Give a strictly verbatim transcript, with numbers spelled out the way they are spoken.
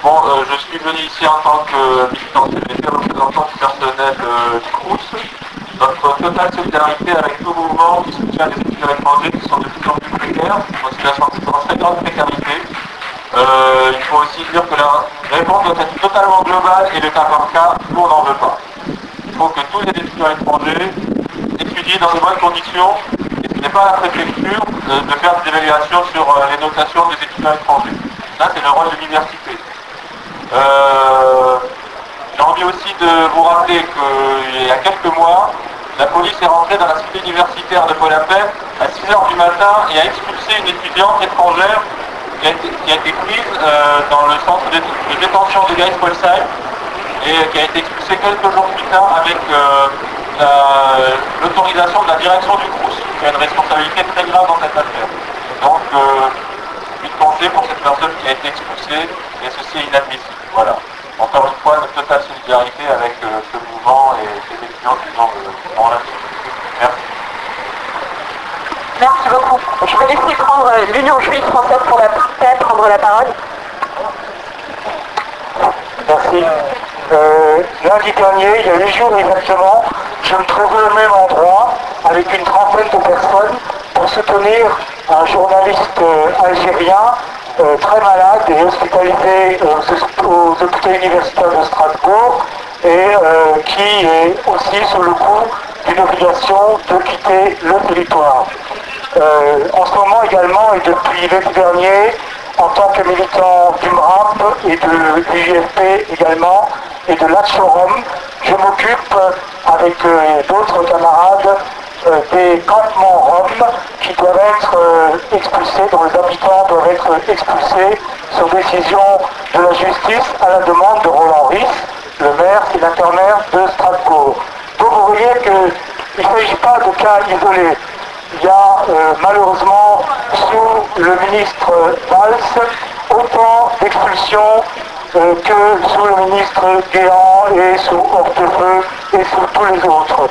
Bon, euh, je suis venu ici en tant que militant C V T, représentant du personnel euh, du Crous. Notre totale solidarité avec tout mouvement qui soutient les étudiants étrangers qui sont de plus en plus précaires, dans une situation de très grande précarité. Euh, il faut aussi dire que la réponse doit être totalement globale et le cas par cas, nous on n'en veut pas. Il faut que tous les étudiants étrangers étudient dans de bonnes conditions, et ce n'est pas à la préfecture de, de faire des évaluations sur euh, les notations des étudiants étrangers. Là, c'est le rôle de l'université. Euh, J'ai envie aussi de vous rappeler qu'il y a quelques mois, la police est rentrée dans la cité universitaire de Paul-Appel à six heures du matin et a expulsé une étudiante étrangère qui a été, qui a été prise euh, dans le centre de, de détention de Geisbolsheim et qui a été expulsée quelques jours plus tard avec euh, l'autorisation de la direction du Crous, qui a une responsabilité très grave dans cette affaire. Donc, euh, une pensée pour cette personne qui a été expulsée, et ceci est inadmissible. Voilà. Encore une fois, notre totale solidarité avec euh, ce mouvement et ces étudiants qui sont euh, en la Merci. Merci beaucoup. Je vais laisser prendre euh, l'Union juive française pour la paix prendre la parole. Merci. Euh, lundi dernier, il y a huit jours exactement, je me trouvais au même endroit avec une trentaine de personnes pour soutenir un journaliste euh, algérien euh, très malade et hospitalisé aux, aux hôpitaux universitaires de Strasbourg et euh, qui est aussi sous le coup d'une obligation de quitter le territoire. Euh, en ce moment également, et depuis l'été dernier, en tant que militant du M R A P et de l'U F P également, et de l'Achorum, je m'occupe avec euh, d'autres camarades euh, des campements roms qui doivent être euh, expulsés, dont les habitants doivent être expulsés sur décision de la justice à la demande de Roland Ries, le maire et l'intermaire de Strasbourg. Donc vous voyez qu'il ne s'agit pas de cas isolés. Il y a euh, malheureusement sous le ministre Valls autant d'expulsions euh, que sous le ministre Guéant et sous Hortefeux et sous tous les autres.